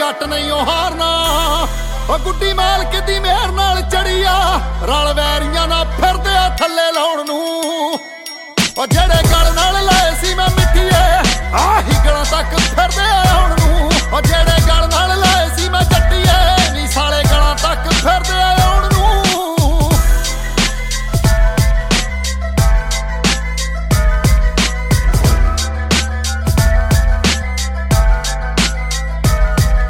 ਜੱਟ ਨਹੀਂ ਉਹ ਹਾਰਨਾ। ਉਹ ਗੁੱਡੀ ਮਾਲਕ ਦੀ ਮਿਹਰ ਨਾਲ ਚੜੀ ਆ, ਰਲ ਵੈਰੀਆਂ ਨਾਲ ਫਿਰਦੇ ਆ ਥੱਲੇ ਲਾਉਣ ਨੂੰ।